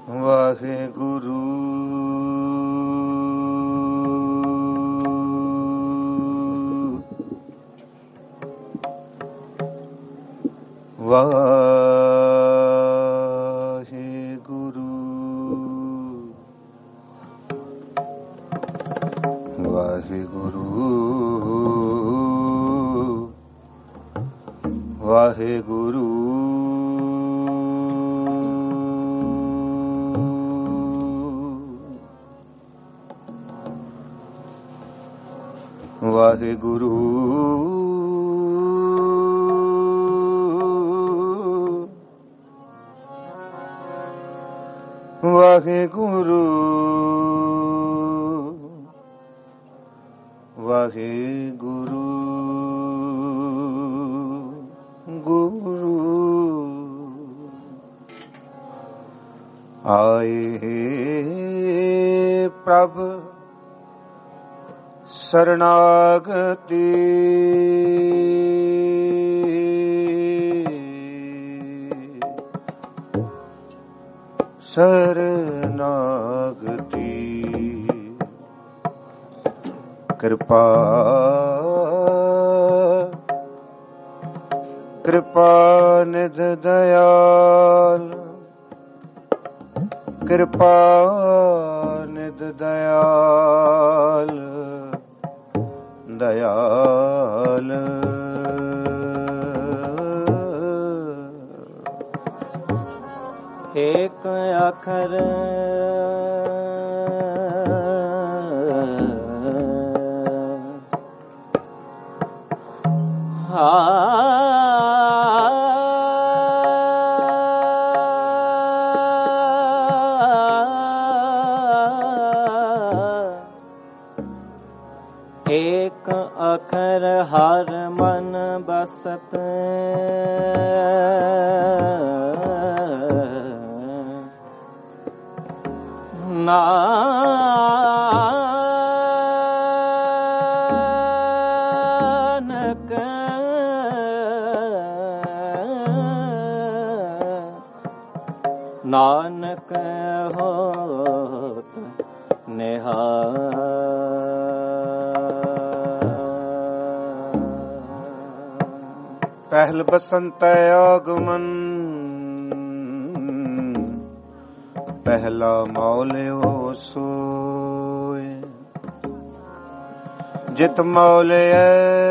ਵਾਹਿਗੁਰੂ ਵਾਹਿਗੁਰੂ ਵਾਹਿਗੁਰੂ ਵਾਹਿਗੁਰੂ ਵਾਹਿਗੁਰੂ ਵਾਹਿਗੁਰੂ ਵਾਹਿਗੁਰੂ ਗੁਰੂ ਆਏ ਪ੍ਰਭ ਸਰਨਾਗਤੀ ਸਰਨਾਗਤੀ ਕਿਰਪਾ ਕਿਰਪਾ ਨਿਧ ਦਇਆਲ ਕਿਰਪਾ ਨਿਧ ਦਇਆਲ ਦਇਆਲ ਏਕ ਅੱਖਰ ਏਕ ਅੱਖਰ ਹਰ ਮਨ ਬਸਤ ਨਾਨਕ ਨਾਨਕ ਹੋਤ ਨਿਹਾਲ। ਪਹਿਲ ਬਸੰਤ ਆਗਮਨ ਪਹਿਲਾ ਮੌਲਿਓ ਸੋਏ ਜਿਤ ਮੌਲਿਐ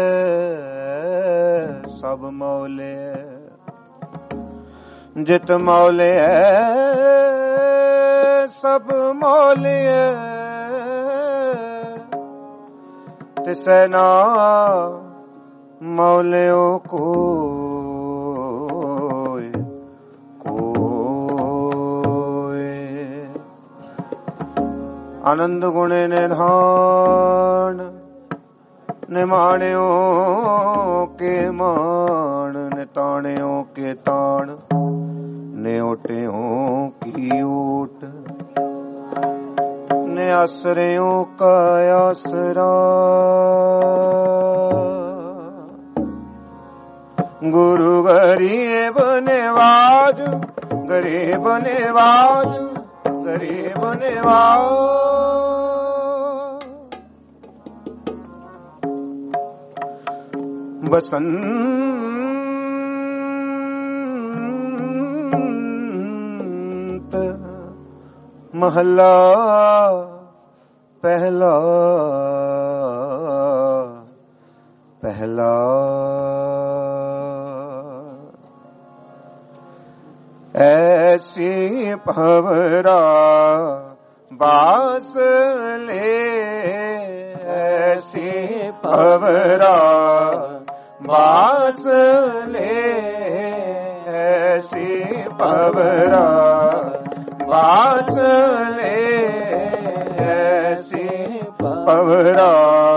ਸਭ ਮੌਲਿਐ ਜਿਤ ਮੌਲਿਐ ਸਭ ਮੌਲਿਐ ਤਿਸੈ ਨਾ ਮੌਲਿਓ ਕੋਇ ਕੋਇ ਆਨੰਦ ਗੁਣੇ ਨਿਧਾਨ ਨਿਮਾਣਿਓ ਕੇ ਮਾਣ ਨਿਤਾਣਿਓ ਕੇ ਤਾਣ ਨਿਓਟਿਓ ਕੀ ਓਟ ਨਿਆਸਰਿਓ ਕਾ ਆਸਰਾ ਗੁਰੂ ਗਰੀਬ ਨਿਵਾਜ ਗਰੀਬ ਨਿਵਾਜ ਗਰੀਬ ਨਿਵਾਜ ਬਸੰਤ ਮਹਲਾ ਪਹਿਲਾ ਪਹਿਲਾ ਐਸੀ ਭਵਰਾ ਬਾਸ ਲੈ ਐਸੀ ਭਵਰਾ ਬਾਸ ਲੈ ਐਸੀ ਭਵਰਾ ਬਾਸ ਲੈ ਐਸੀ ਭਵਰਾ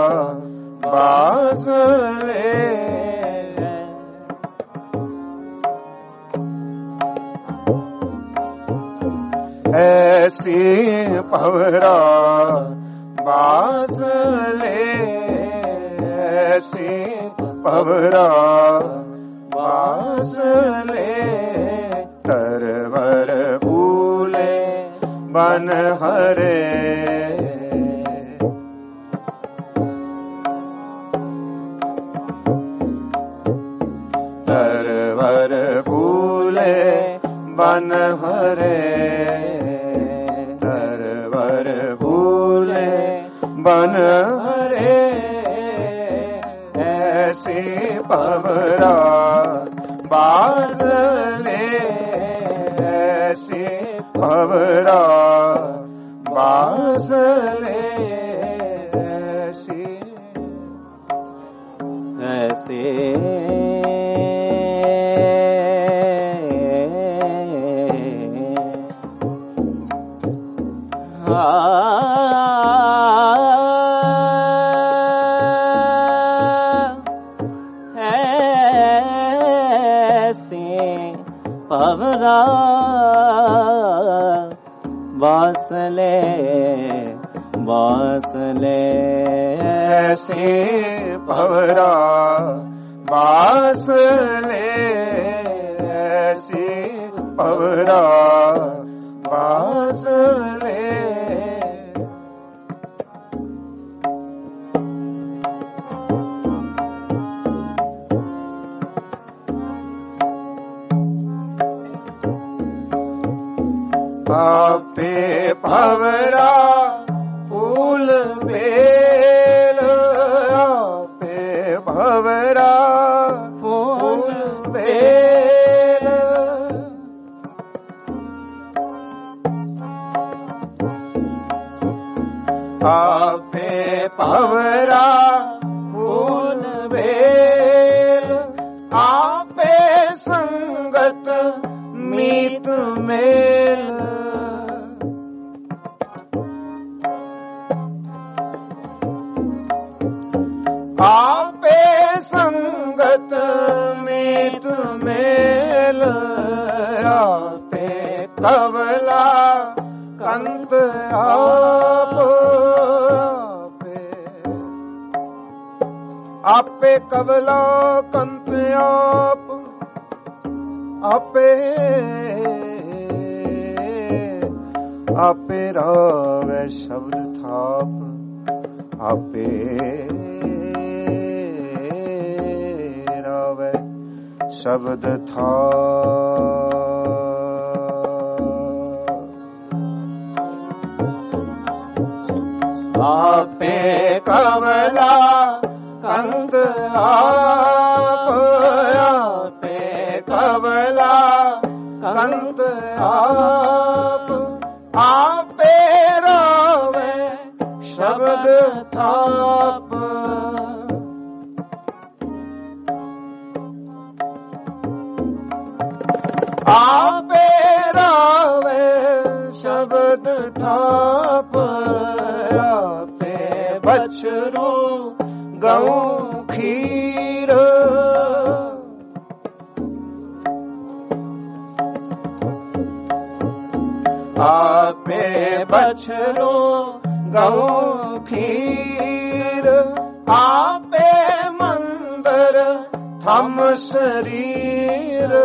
ਬਾਸ ਲੈ ਐਸੀ ਭਵਰਾ ਬਾਸ ਲੈ ਐਸੀ ਭਵਰਾ ਬਾਸ ਲੈ ਤਰਵਰ ਭੂਲੇ हरे तरवर फूले बन हरे तरवर फूले बन हरे ऐसी पवरा बासले ऐसी पवरा बासले ऐसी पवरा बासले बासले ऐसी पवरा बासले ऐसी पवरा बासले आपे भवरा फूल बेल आपे भवरा फूल बेल आपे भवरा फूल बेल आपे संगत मीत मेल आपे संगत मीत मेल आपे कवला कंत आप आपे कवला कंत आप आपे आपे रावे शब्द थाप आपे रावे शब्द था आपे कमला कंद आप आपे कमला कंद आप आपे रावे शब्द थाप आपे रावे शब्द थाप आपे बछरू गऊ खीर आपे बछरू गऊ खीर आपे मंदर थम शरीर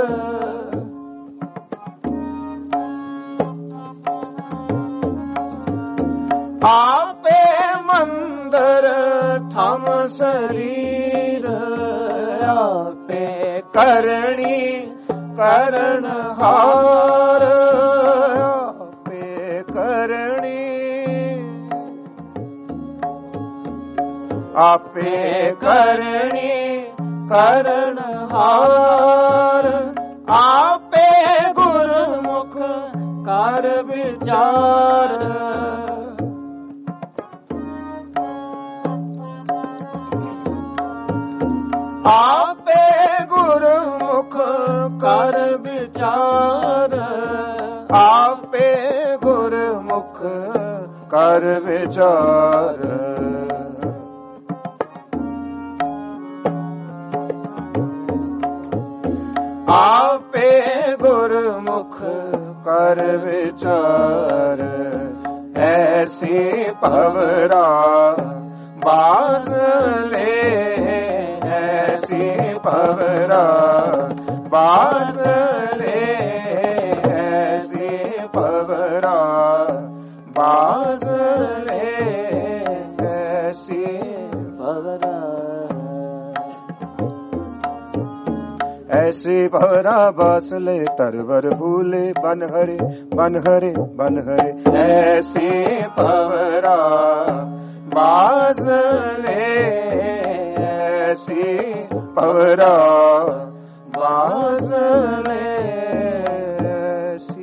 आपे मंदर थम शरीर आपे करणी करण हार आपे करणी आपे करणी करण हार आपे गुरमुख कर विचार आपे गुरमुख कर विचार आपे गुरमुख कर विचार आपे गुरमुख कर विचार ऐसी पवरा बाज ले ऐसी पवरा बाज ले ऐसी पवरा बाज भवरा बासले तरवर भूले बन हरे बन हरे बन हरे। ऐसी भवरा बासले ऐसी भवरा बासले ऐसी।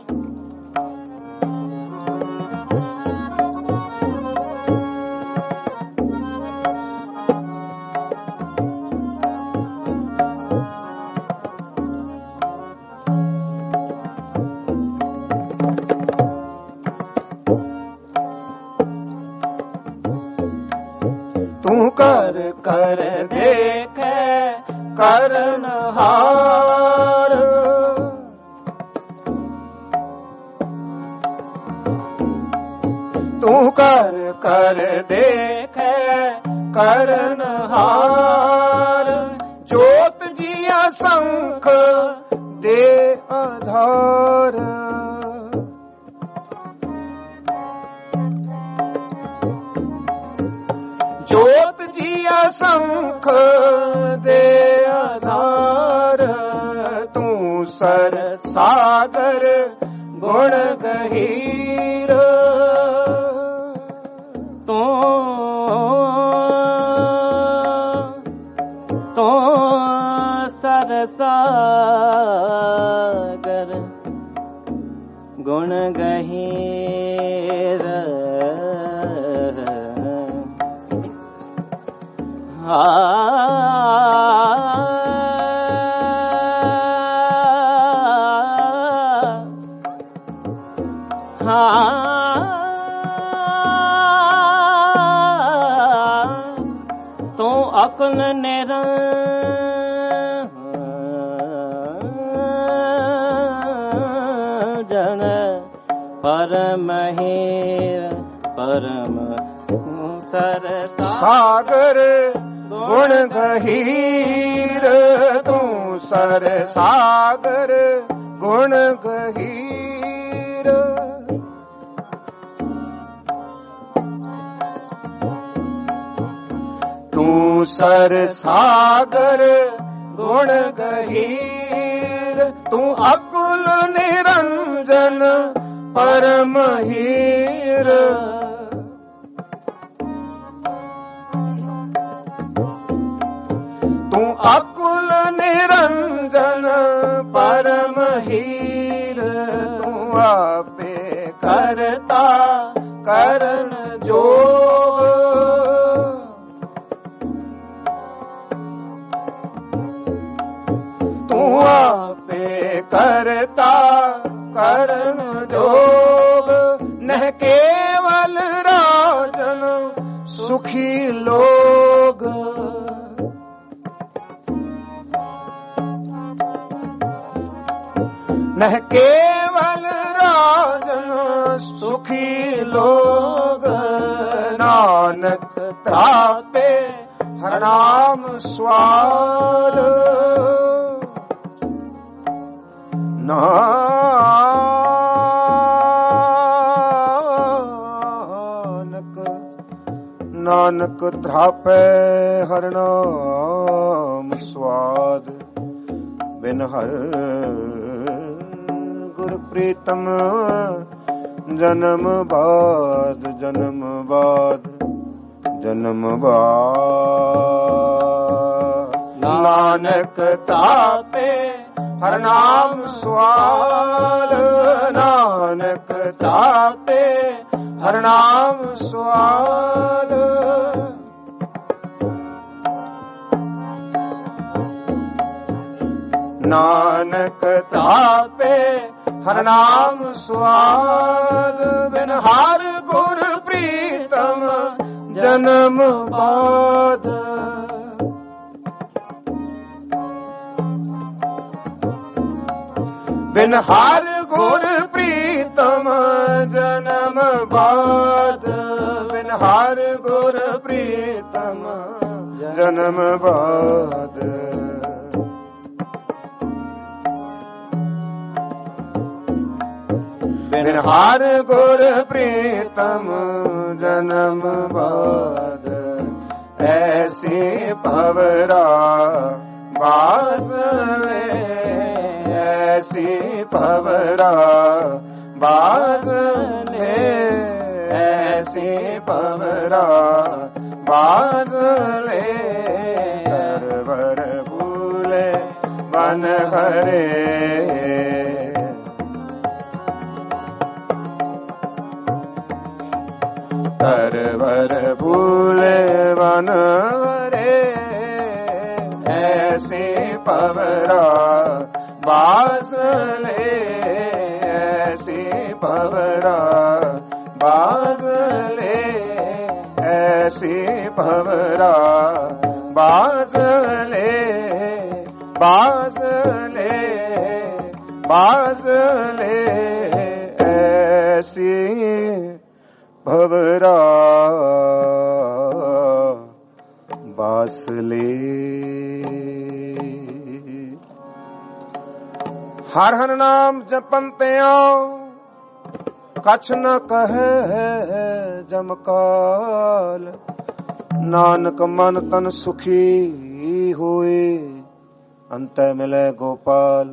तू कर कर देख करनहार, तू कर कर देख करनहार। ज्योत जिया शंख दे आधार, ज्योत जिया शंख दे आधार। तू सर सागर गुण गहीर, तो सर सागर गुण गहीर। तो अकुल निरंजन परम हीर परम सर सागर गुण गहीर। तू सर सागर गुण गहीर। तू सर सागर गुण गहीर। तू अकुल निरंजन परम हीर। तू अकुल निरंजन परम हीर। तू आपे करता करन जोग, तू आपे करता करन जोग। नह केवल राजन सुखी लोग, नह केवल राजन सुखी लोग। नानक त्रापे हर नाम स्वाद, नानक त्रापे हर नाम स्वाद। बिन हर गुर प्रीतम जन्म बाद जन्म बाद जन्म बाद। नानक तापे हर नाम स्वाद, नानक तापे हर नाम स्वाद। नानक तापे हर नाम स्वाद। बिन हर गुर प्रीतम जन्म बाद। बिन हर गुर प्रीतम जन्म बाद। बिन हर गुर प्रीतम जन्म बाद। बिन हर गुर प्रीतम जन्म बाद। ऐसी भवरा बासले ऐसी पवरा बाज ले, ऐसी पवरा बाज ले, तरवर भूले वन हरे, तरवर भूले वन हरे, ऐसी पवरा बाज ले, ऐसी पवरा बाज ले, ऐसी पवरा बाज ले, बाज ले, बाज ले, ऐसी भवरा बास ले। हर हर नाम जपन्ते कछ न कहे जमकाल, नानक मन तन सुखी होए, अंत मिले गोपाल।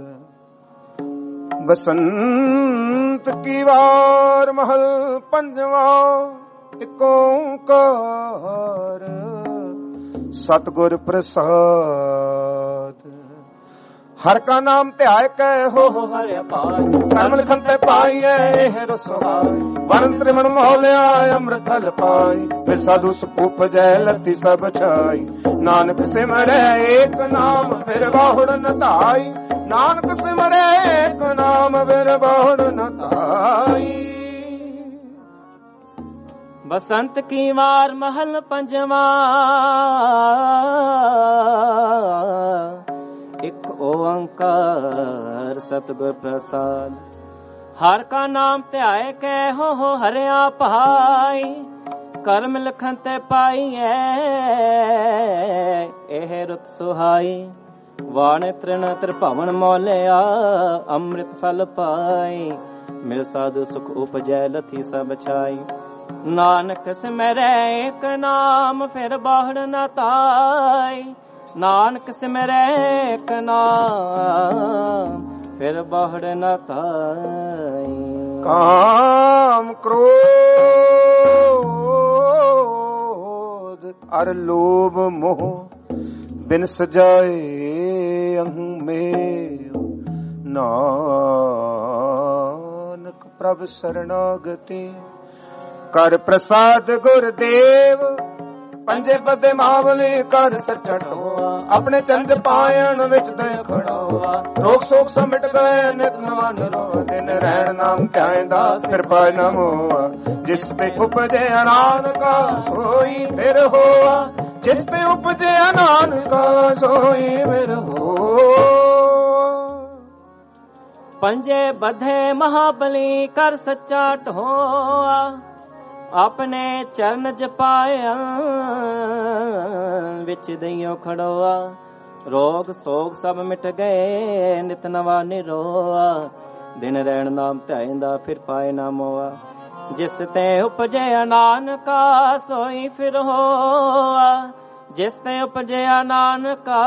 बसंत की वार महल पंजवा, एक ओंकार सतगुर प्रसाद। हर का नाम ध्याय कै हो हरि अपार, कर्म लिखन ते पाइए रसोई, वरण त्रिमण मोहलिया अमृत फल पाई, फिर साधु सुख जय लती सब छाई। नानक सिमरै एक नाम फिर बाहुड़ न धाई, नानक सिमरै एक नाम फिर बाहुड़ न धाई। बसंत की वार महल पंजवा, एक ओंकार सतगुर प्रसाद। हर का नाम ध्याय कै हो हरिया पहाई, कर्म लखन ते पाइए एह रुत सुहाई। वाण तृण त्रिभवन मोलिया अमृत फल पाई, मिल साधु सुख उपजै लथी सब छाई। नानक सिमरै एक नाम फिर बाहुड़ न ताई, नानक सिमरै एक नाम फिर बाहुड़ न ताई। काम क्रोध अर लोभ मोह बिन सजाए अहूँ में, नानक प्रभ शरणागति कर प्रसाद गुरदेव। पंजे पदे मावली कर सचट होआ, अपने चंद पायन विच दे खड़ा होआ। रोग शोक समिट गए नित नवा नरोआ, दिन रहन नाम ध्यायदा फिर पाय न मोआ। जिस पे उपजे अनान का सोई फिर होआ, जिस पे उपजे अनान का सोई फिर होआ। पंजे बधे महाबली कर सच्चा ढोआ, अपने चरण जपाया विच दइयो खड़ोआ। रोग सोग सब मिट गए नित नवा निरोआ, दिन रहन नाम ध्यायदा फिर पाए ना मोआ। जिस ते उपजे नानका सोई फिर होआ, जिस ते उपजे नानका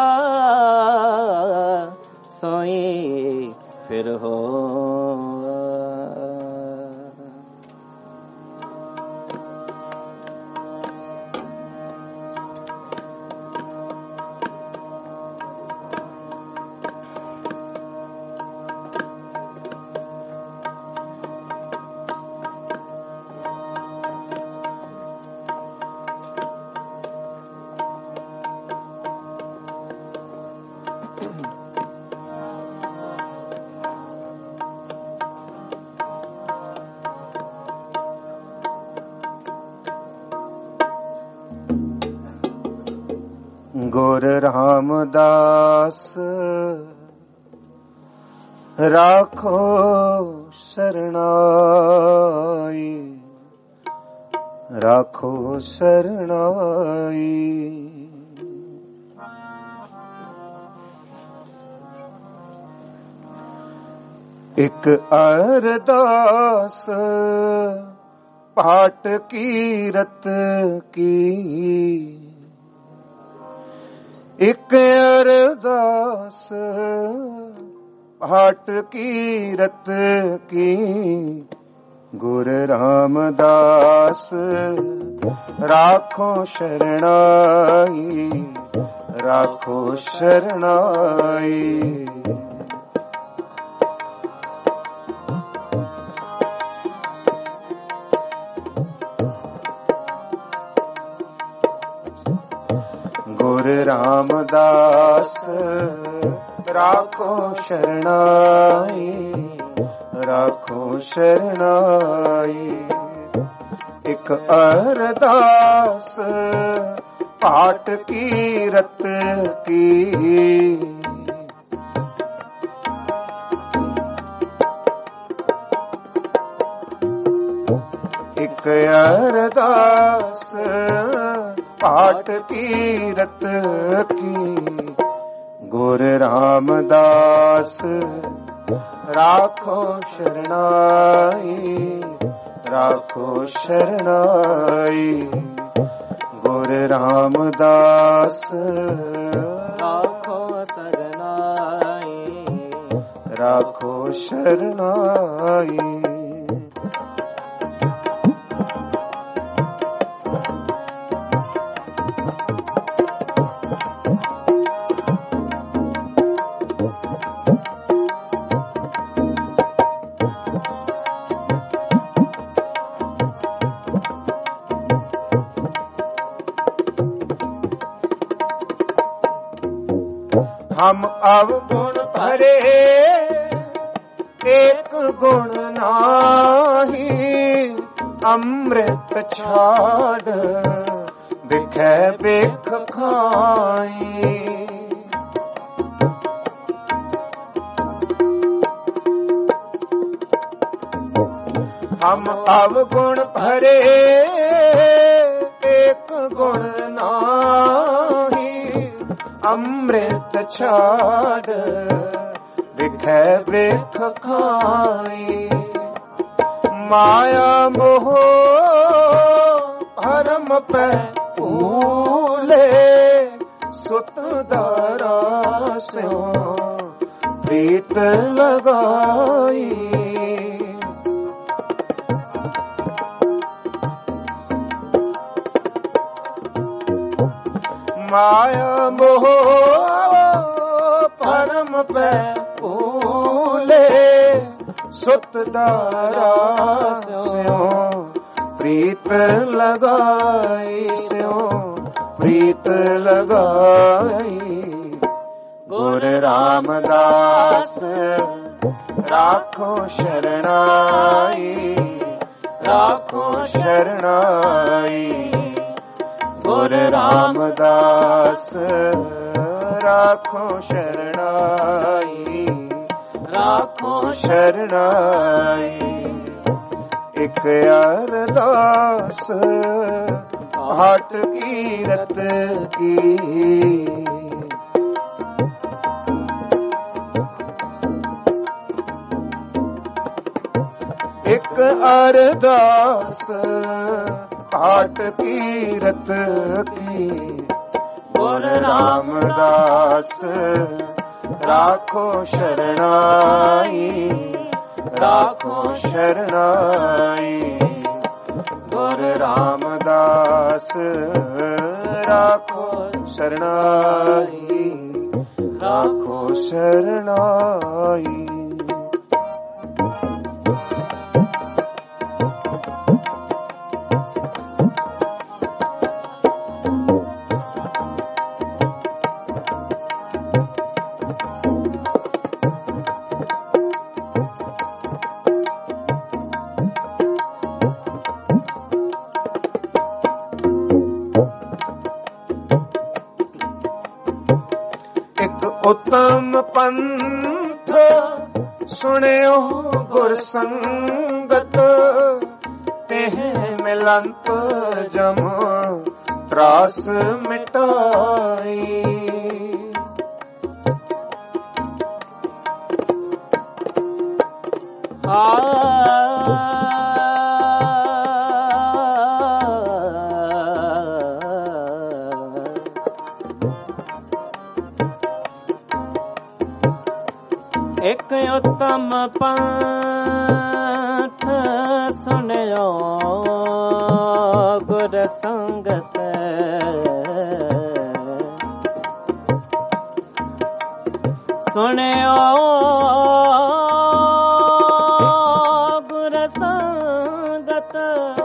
सोई फिर होआ। गुर रामदास राखो शरणाई, राखो शरणाई। एक अरदास पाठ कीरत की, एक अरदास हाट कीरत की गुर रामदास राखो शरणाई, राखो शरणाई। गुर रामदास राखो शरणाई, राखो शरणाई। एक अरदास पाठ कीरत की, एक अरदास पाठ कीरत की गुर रामदास राखो शरणाई, राखो शरणाई। गुर रामदास राखो शरणाई, राखो शरणाई। हम अवगुण भरे एक गुण नाही, अमृत छाड़ बिखे बेख खाई। हम अवगुण भरे एक गुण नाही, अमृत छाड़ बिखे बेख खाई। माया मोह भरम पे भूले, सुत दारा स्यो प्रीत लगाई। माया मोह परम पे भूले, सुत दारा स्यो प्रीत लगाई, स्यो प्रीत लगाई। गुर रामदास राखो शरणाई, राखो शरणाई। गुर रामदास राखो शरणाई, राखो शरणाई। एक अरदास हाट कीरत की, एक अरदास पाठ कीरत की गुर रामदास राखो शरणाई, राखो शरणाई। गुर रामदास राखो शरणाई, राखो शरणाई। उत्तम पंथ सुनियो गुर संगत, तेह मिलंत जम त्रास मिटाई। एक उत्तम पंथ सुनियो गुर संगत सुनियो गुर संगत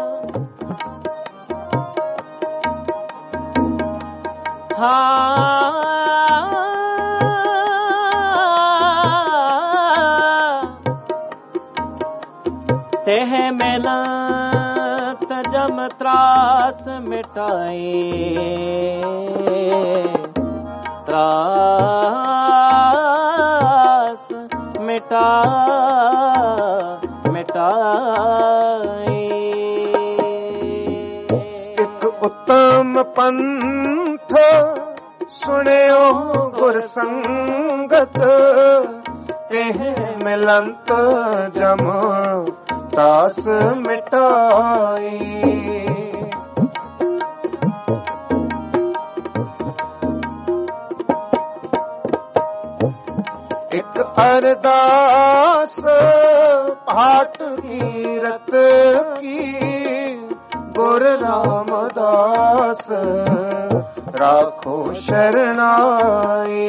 तेह मिलत जम त्रास मिटाई त्रास मिटाई एक उत्तम पंथ सुनियो गुर संगत एह मिलंत जम त्रास मिटाई एक अरदास पाठ कीरत की गुर रामदास राखो शरणाई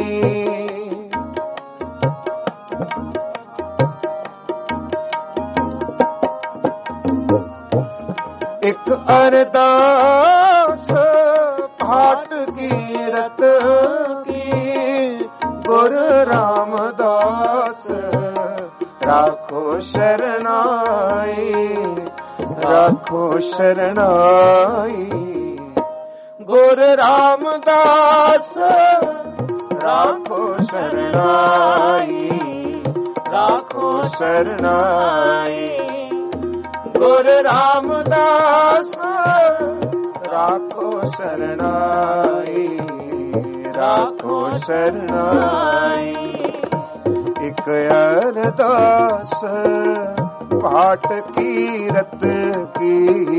एक अरदास पाठ कीरत की गुर रामदास राखो शरणाई राखो शरणाई गुर रामदास राखो शरणाई राखो शरणाई गुर रामदास राखो शरणाई राखो शरणाई एक अरदास पाठ कीरत की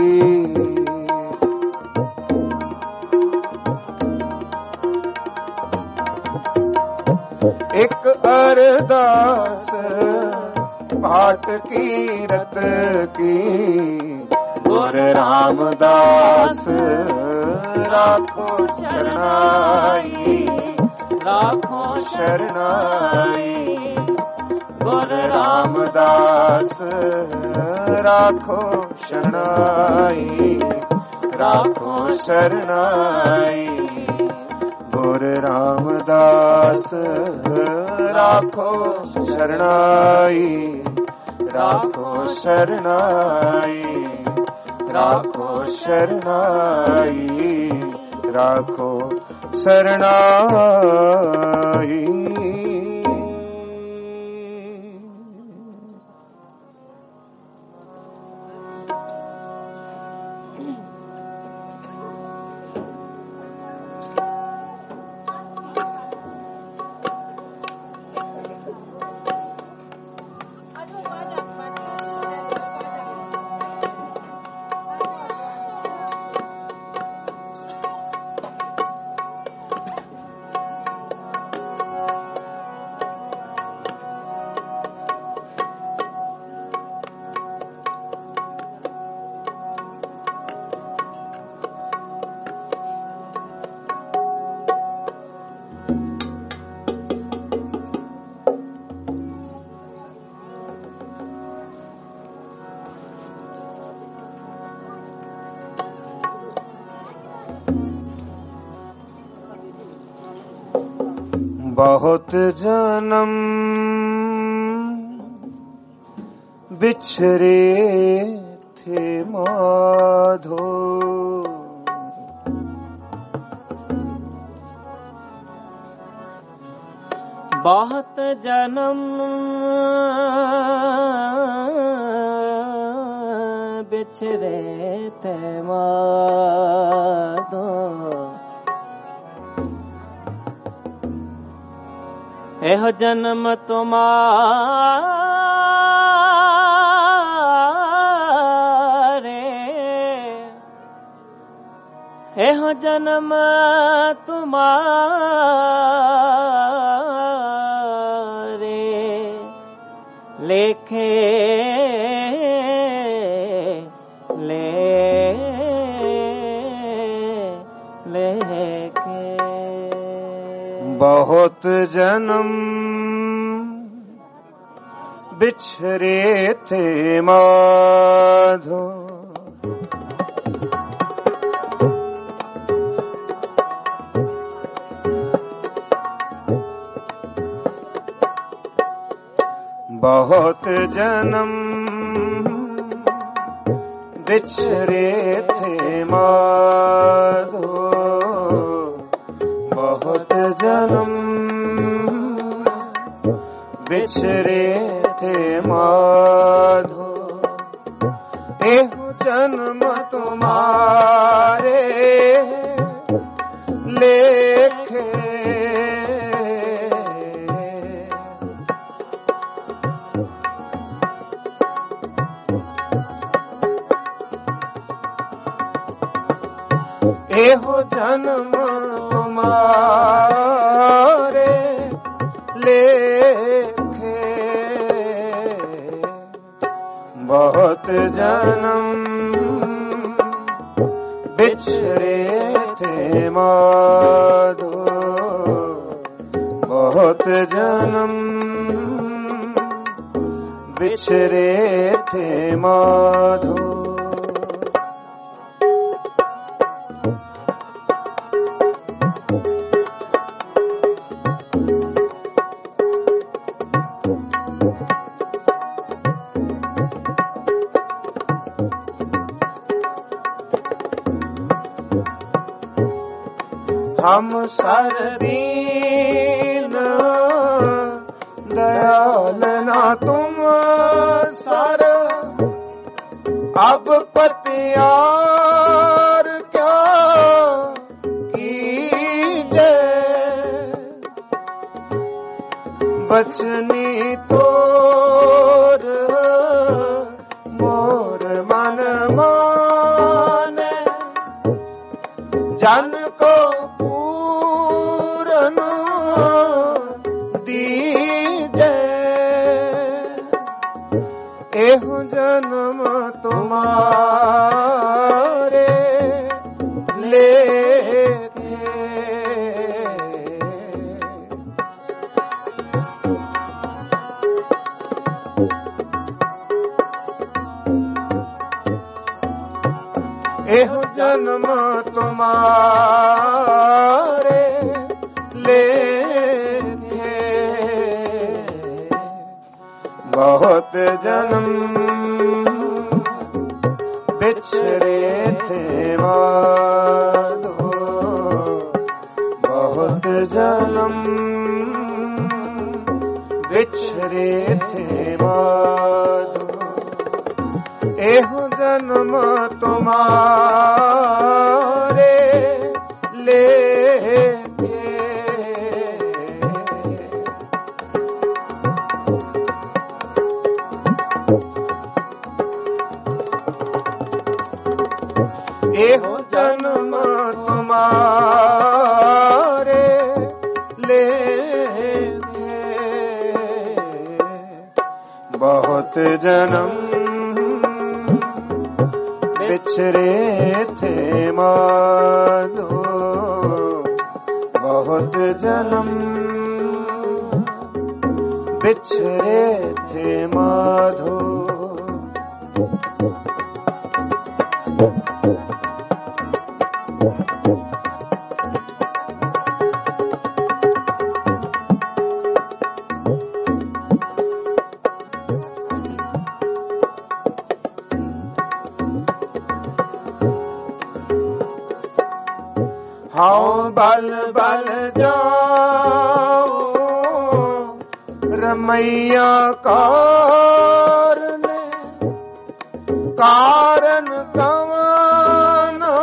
एक अरदास पाठ कीरत की गुर रामदास राखो शरणाई राखो शरणाई गुर रामदास राखो शरणाई राखो शरणाई गुर रामदास राखो शरणाई राखो शरणाई राखो शरणाई राखो शरणाई बहुत जन्म बिछड़े थे माधो बहुत जन्म बिछड़े थे माधो एह जन्म तुम्हारे एह जन्म तुम्हारे लेखे लेखे। बहुत जन्म बिछरे थे माधो, बहुत जन्म बिछरे थे माधो, बहुत जन्म बिछरे थे माधो। एहो जन्म तुम्हारे लेखे, एहो जन्म तुम्हारे लेखे। बहुत जन्म बिछरे थे माधो, बहुत जन्म बिछरे थे माधो। हम सरदीन दयाल ना तुम सर, अब पतियार क्या कीजे। बचनी तोर मोर मन माने, जन को दीजे। एहो जन्म तुम्हारे लेखे, एहो जन्म तुम्हारे लेखे। बहुत जन्म बिछरे थे माधो, बहुत जन्म बिछरे थे माधो। एहो जन्म तुम्हारे लेखे, एहो जन्म तुम्हारे लेखे। बहुत जन्म बिछरे थे माधो, बहुत जन्म बिछरे थे माधो। हाँ बल बल जाओ रमैया कारने, कारण कवाना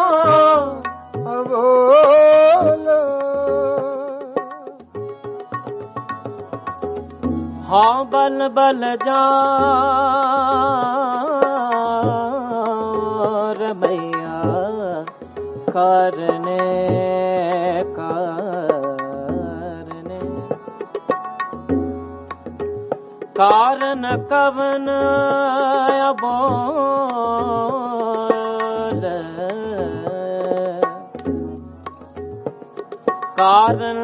बोलो। हाँ बल बल जाओ रमैया कारने कारने। कारण कवन अबोल, कारण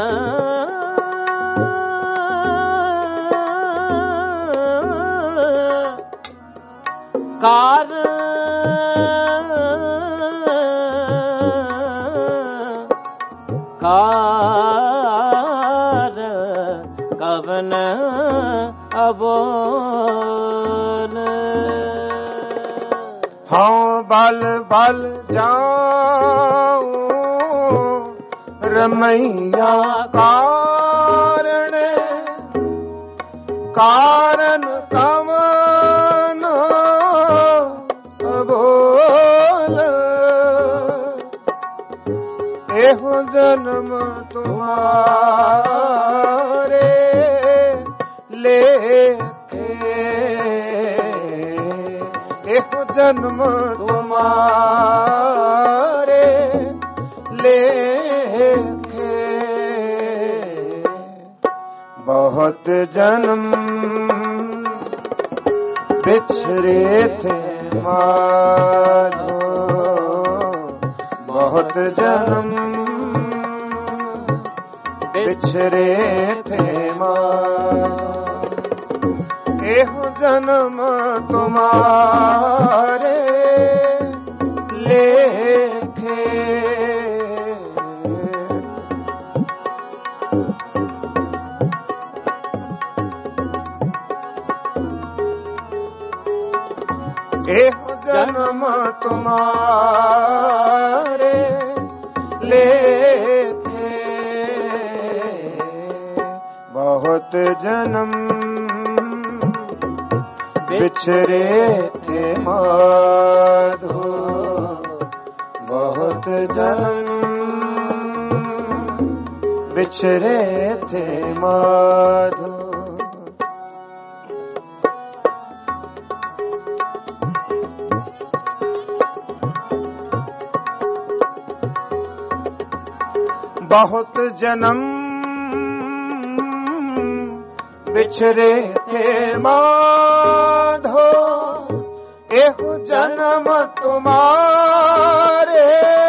कवन अबोल। हाँ बल बल जाऊं रमैया कारण, कारण कवन अबोल। एहो जन्म तुम्हारे लेखे, एहो जन्म तुम्हारे लेखे। बहुत जन्म बिछड़े थे माधो, बहुत जन्म बिछड़े थे माधो। एहो जन्म तुम्हारे लेखे। एहो जन्म तुम्हारे लेखे। बहुत जन्म बिछड़े थे माधो, बहुत जन्म बिछड़े थे माधो। बहुत जन्म बिछड़े थे माधो, एहो जन्म तुम्हारे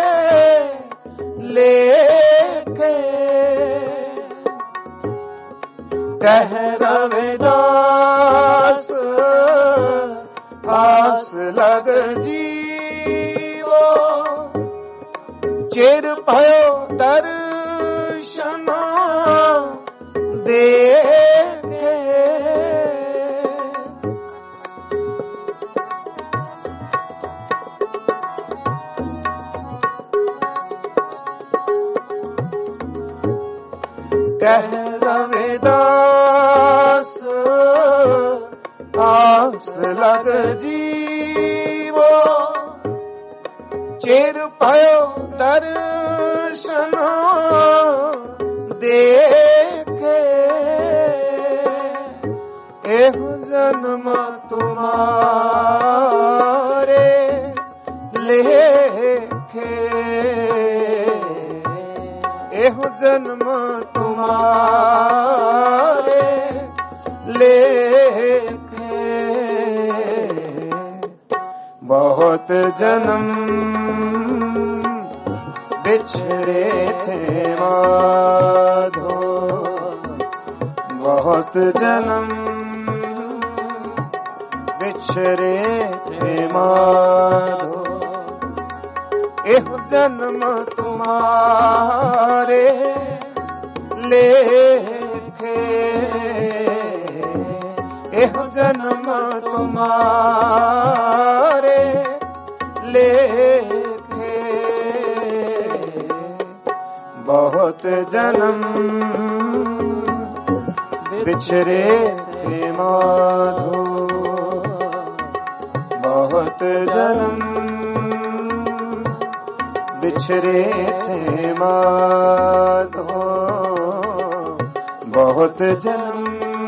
लेखे। कह रविदास आस लग जीवो, चिर भयो दर्शन देखे। कह रविदास आस लग जीवो, चिर भयो दर्शन देखे। एहो जन्म तुम्हारे लेखे, एहो जन्म तुम्हारे लेखे। बहुत जन्म बिछड़े थे माधो, बहुत जन्म बिछड़े थे माधो। एहो जन्म तुम्हारे लेखे, एहो जन्म तुम्हारे लेखे। बहुत जन्म बिछड़े थे माधो, बहुत जन्म बिछड़े थे माधो, बहुत जन्म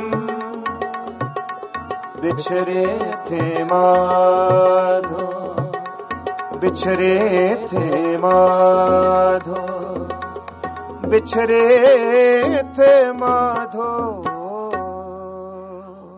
बिछड़े थे माधो, बिछड़े थे माधो, बिछड़े थे माधो।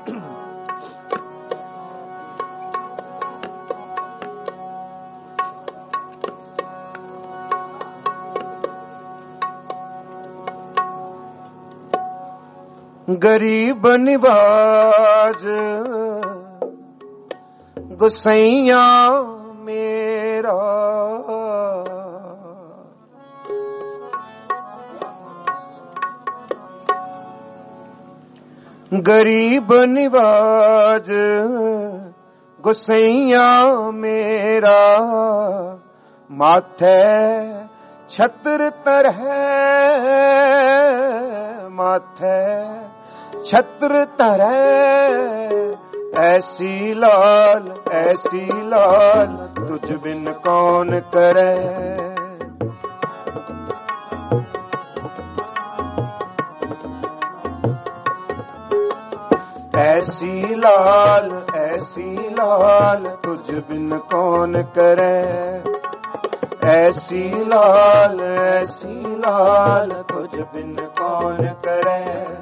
गरीब निवाज गुसैया मेरा, गरीब निवाज गुसैया मेरा, माथे छत्र तरह, माथे छत्र तरह, ऐसी लाल तुझ बिन कौन करे। ऐसी लाल तुझ बिन कौन करे। ऐसी लाल तुझ बिन कौन करे।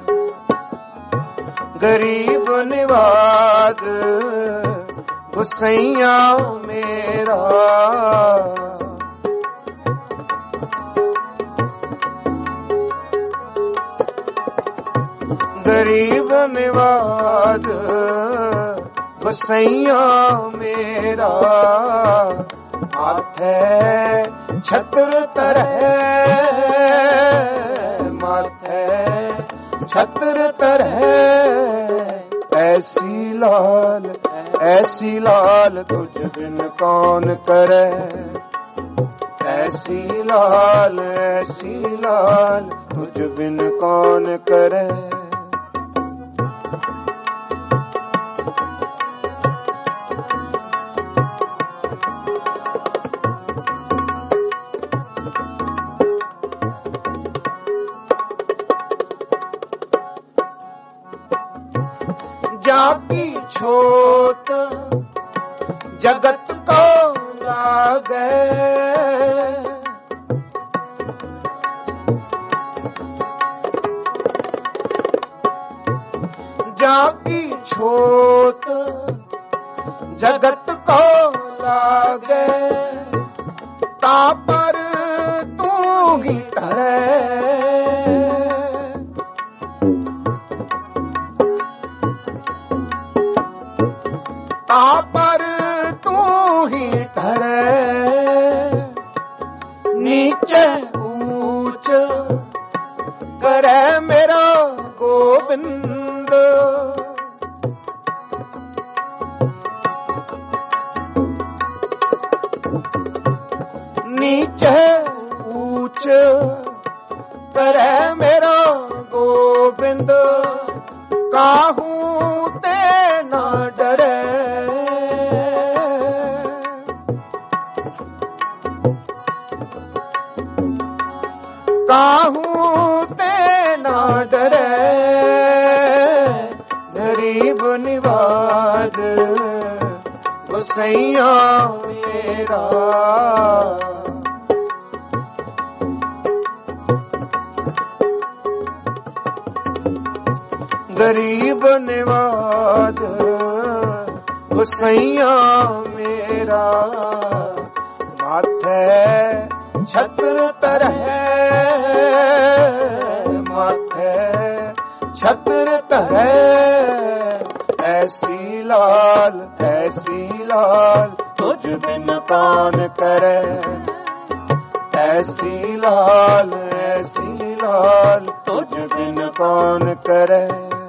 गरीब निवाज गुसैया मेरा, गरीब निवाज गुसैया मेरा, माथे छत्र तरह, माथे छत्र तरह, ऐसी लाल तुझ बिन कौन करे। ऐसी लाल तुझ बिन कौन करे। जाकी छोट जगत को लागे, जाकी छोट जगत को लागे, ता पर तू ही ठहरे। पर तू ही ठहरे, नीचे ऊंच करे मेरा गोविंद। नीचे ऊंच करे मेरा गोविंद, काहू ते ना डरे। काहू ते ना डरे। गरीब निवाज गुसैया मेरा, गरीब निवाज गुसैया मेरा, माथे छत्र तरह, माथे छत्र तरह, ऐसी लाल तुझ बिन कौन करे। ऐसी लाल तुझ बिन कौन करे।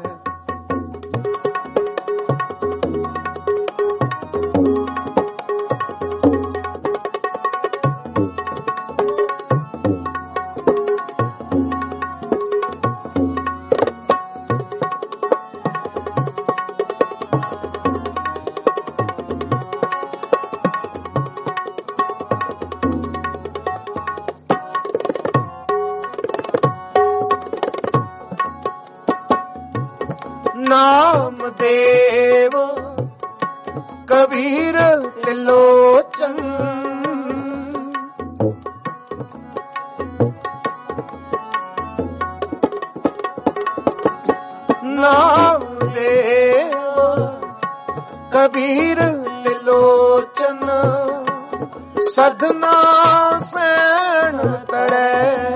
नाम देव कबीर त्रिलोचन, नाम देव कबीर त्रिलोचन सधना सैन तरै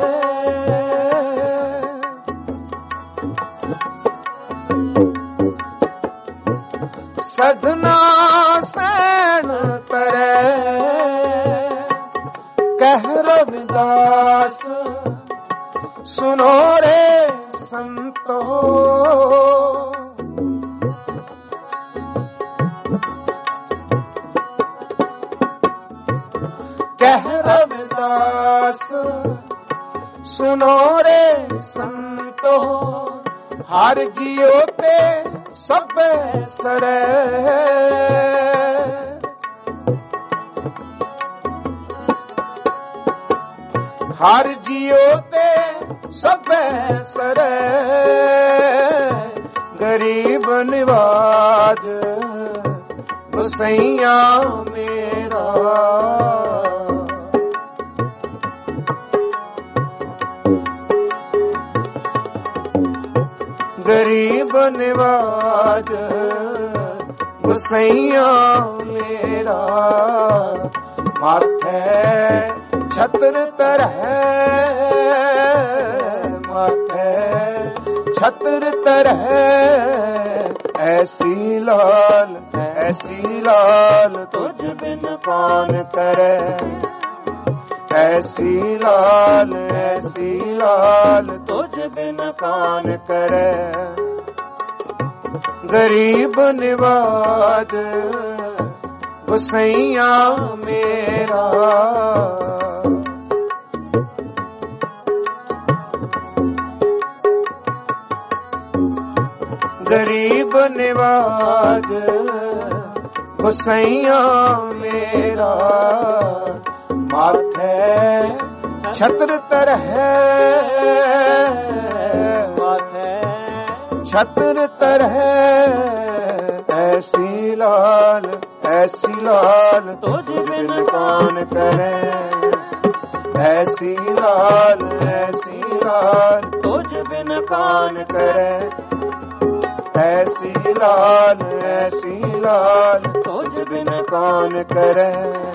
सधना सैन तरै कह रविदास सुनो रे संतो कह रविदास सुनो रे संतो हर जियो ते सब सरे हर जियो ते सब सरे गरीब निवाज गोसैया मेरा गरीब निवाज गोसैया मेरा माथे छत्र तरह माथे छत्र तरह ऐसी लाल तुझ बिन कौन करे ऐसी लाल तुझ बिन कौन करे गरीब निवाज गोसैया मेरा गरीब निवाज गोसैया मेरा माथे छत्र तरह माथे छत्र तरह ऐसी लाल तुझ बिन कौन करे ऐसी लाल तुझ बिन कौन करे ऐसी लाल तुझ बिन कौन करे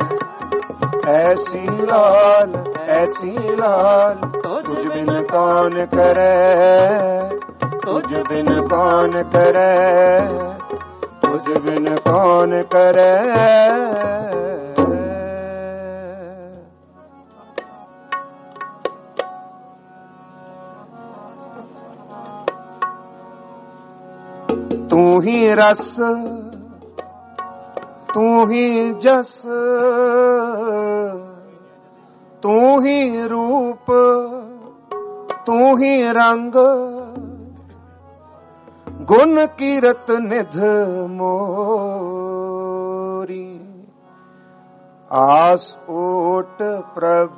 ऐसी लाल तुझ बिन कौन करे तुझ बिन कौन करे तुझ बिन कौन करे तू ही रस तू ही जस तू ही रूप तू ही रंग गुण कीरत निध मोरी आस ओट प्रभ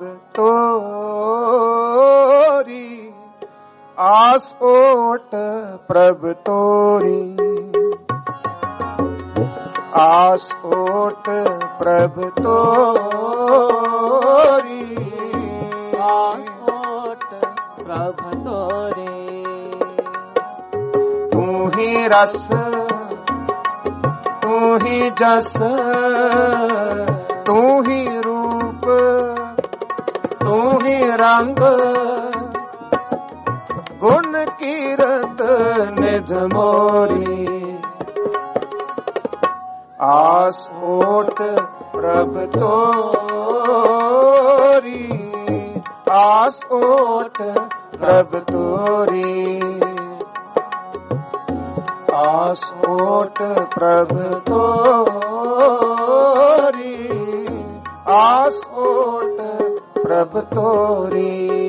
तोरी आस ओट प्रभ तोरी आस ओट प्रभ तोरी आस ओट प्रभ तोरी तू ही रस तू ही जस तू ही रूप तू ही रंग गुण कीरत निध मोरी आस ओट प्रभ तोरी आस ओट प्रभ तोरी आस ओट प्रभ तोरी आस ओट प्रभ तोरी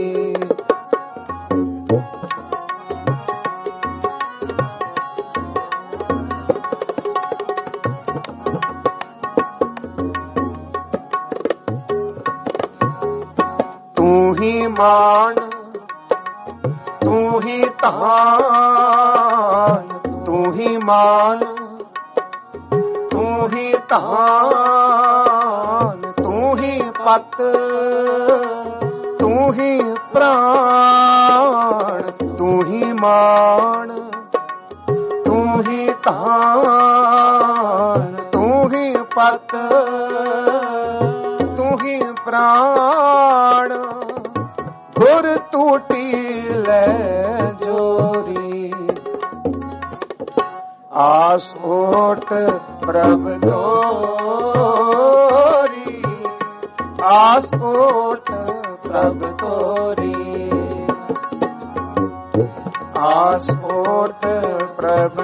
मान तू ही तान तू ही मान तू ही तान तू ही पत तू ही प्राण तू ही मान तू ही तान ਪਤ ਤੂੰ ਹੀ ਪ੍ਰਾਣ ਗੁਰ ਟੂਟੀ ਲੈ ਜੋਰੀ ਆਸ ਓਟ ਪ੍ਰਭ ਤੋਰੀ ਆਸ ਓਟ ਪ੍ਰਭ ਤੋਰੀ ਆਸ ਓਟ ਪ੍ਰਭ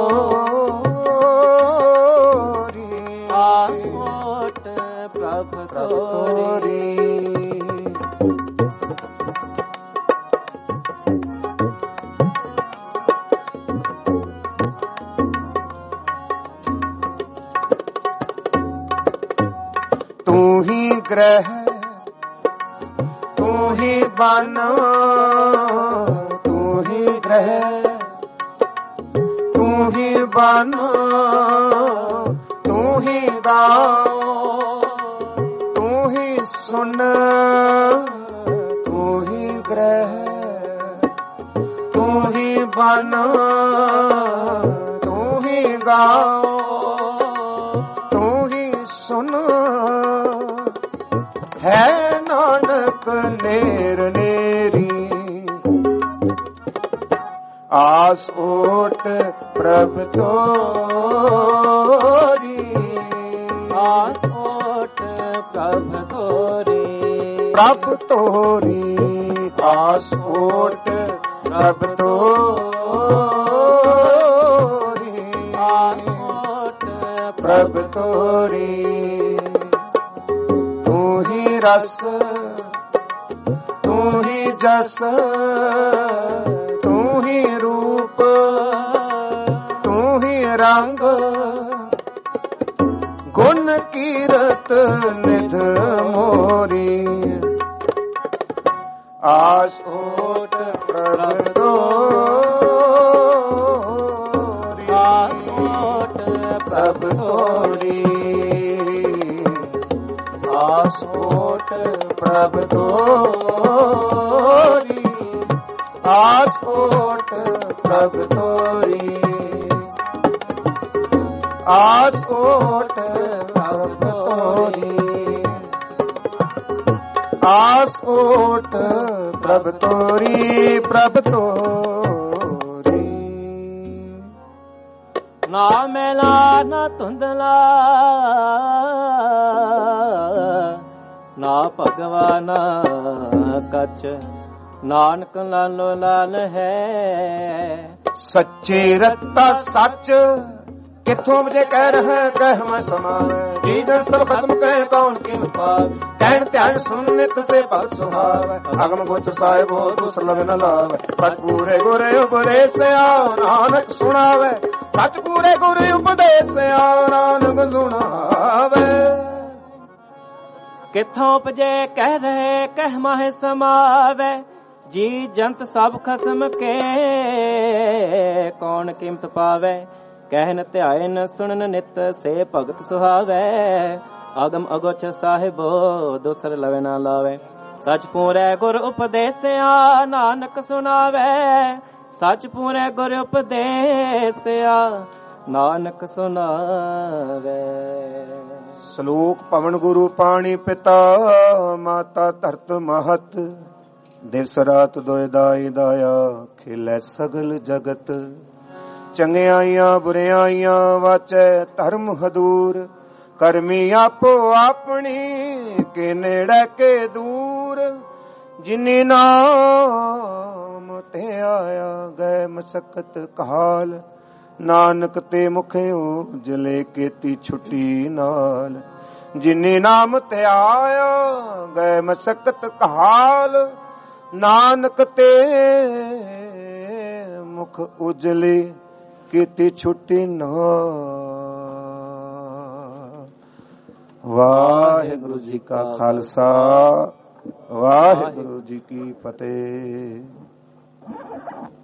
ਤੋਰੀ ਆਸ ਓਟ ਪ੍ਰਭ ਤੋਰੀ ਤੂੰ ਹੀ ਗ੍ਰਹਿ ਤੂੰ ਹੀ ਬਨ ਤੂੰ ਹੀ ਗ੍ਰਹਿ ਤੂੰ ਹੀ ਬਨ ਤੂੰ ਹੀ ਗਾਓ ਤੂੰ ਹੀ ਸੁਨ ਤੂੰ ਹੀ ਗ੍ਰਹਿ ਤੂੰ ਹੀ ਬਨ ਤੂੰ ਹੀ ਗਾਓ ਤੂੰ ਹੀ ਸੁਨ ਹੈ ਨਾਨਕ ਨੇਰ ਨੇਰੀ ਆਸ ਓਟ ਪ੍ਰਭ ਤੋਰੀ ਆਸ ਓਟ ਪ੍ਰਭ ਤੋਰੀ ਪ੍ਰਭ ਤੋਰੀ ਆਸ ਓਟ ਪ੍ਰਭ ਤੋਰੀ ਆਸ ਓਟ ਪ੍ਰਭ ਤੋਰੀ ਤੂੰ ਹੀ ਰਸ ਤੂੰ ਹੀ ਜਸ ਤੂੰ ਹੀ ਰੂਪ ਤੂੰ ਹੀ ਰੰਗ ਗੁਣ ਕੀਰਤ ਨਿਧ ਮੋਰੀ ਆਸ ਓਟ ਪ੍ਰਭ ਤੋਰੀ ਆਸ ਓਟ ਪ੍ਰਭ ਤੋਰੀ ਆਸ ਓਟ ਪ੍ਰਭ ਤੋਰੀ ਆਸ ਓਟ ਪ੍ਰਭ ਤੋਰੀ ਆਸ ਓਟ ਪ੍ਰਭ ਤੋਰੀ ਆਸ ਓਟ ਪ੍ਰਭ ਤੋਰੀ ਪ੍ਰਭ ਤੋਰੀ ਨਾ ਮੈਲਾ ਨਾ ਧੁੰਦਲਾ ਨਾ ਭਗਵਾਨਾ ਕੱਚ ਨਾਨਕ ਲਾਲੋ ਲਾਲ ਹੈ ਸੱਚੇ ਰਤਾ ਸੱਚ ਕਿੱਥੋਂ ਵਜੇ ਕਹਿ ਰਹਾ ਕਹਿ ਮੈਂ ਸਮਾਵੇ ਜੀ ਜਨ ਸਭ ਖਸਮ ਕਹਿ ਕੌਣ ਕਿਮ ਪਾਵੇ ਕਹਿਣ ਧਿਆਨ ਸੁਣ ਨਿਤ ਸੇ ਭਗਤ ਸੁਹਾਵੇ ਅਗਮ ਗੋਚਰ ਸਾਹਿਬੋ ਦੁਸਲਭ ਨ ਲਾਵੇ ਸਚ ਪੂਰੇ ਗੁਰੇ ਉਪਦੇਸਿਆ ਨਾਨਕ ਸੁਣਾਵੇ ਸਚ ਪੂਰੇ ਗੁਰੇ ਉਪਦੇਸਿਆ ਨਾਨਕ ਸੁਣਾਵੇ ਕਿੱਥੋਂ ਉਪਜੇ ਕਹਿ ਰਹੇ ਕਹਿ ਮਾਹੇ ਸਮਾਵੇ ਜੀ ਜੰਤ ਸਭ ਖਸਮ ਕੇ ਕੌਣ ਕੀਮਤ ਪਾਵੇ ਕਹਿਨ ਧਿਆਇਨ ਸੁਣਨ ਨਿਤ ਸੇ ਭਗਤ ਸੁਹਾਵੇ ਆਗਮ ਅਗੋਚ ਸਾਹਿਬੋ ਦੂਸਰ ਲਵੇ ਨਾ ਲਾਵੇ ਸਚ ਪੂਰੇ ਗੁਰ ਉਪਦੇਸਿਆ ਨਾਨਕ ਸੁਣਾਵੇ ਸਚ ਪੂਰੇ ਗੁਰ ਉਪਦੇਸਿਆ ਨਾਨਕ ਸੁਣਾਵੇ ਸ਼ਲੋਕ ਪਵਨ ਗੁਰੂ ਪਾਣੀ ਪਿਤਾ ਮਾਤਾ ਧਰਤ ਮਹਤ ਦਿਵਸ ਰਾਤ ਦੋਇ ਦਾਈ ਦਾਇਆ ਖੇਲੇ ਸਗਲ ਜਗਤ ਚੰਗਿਆਈਆਂ ਬੁਰਿਆਈਆਂ ਵਾਚੈ ਧਰਮ ਹਦੂਰ ਕਰਮੀ ਆਪੋ ਆਪਣੀ ਕੇ ਨੇੜੇ ਕੇ ਦੂਰ ਜਿਨੀ ਨਾਮ ਤੇ ਆਇਆ ਗਏ ਮਸਕਤ ਕਾਲ ਨਾਨਕ ਤੇ ਮੁਖਿਓ ਜਲੇ ਕੀਤੀ ਛੁੱਟੀ ਨਾਲ ਜਿਨੀ ਨਾਮ ਤੇ ਆਇਆ ਗਏ ਮਸਕਤ ਕਾਲ ਨਾਨਕ ਤੇ ਮੁਖ ਉਜਲੇ ਕੀਤੀ ਛੁੱਟੀ ਨਾਲ। ਵਾਹਿਗੁਰੂ ਜੀ ਕਾ ਖਾਲਸਾ ਵਾਹਿਗੁਰੂ ਜੀ ਕੀ ਫਤਿਹ।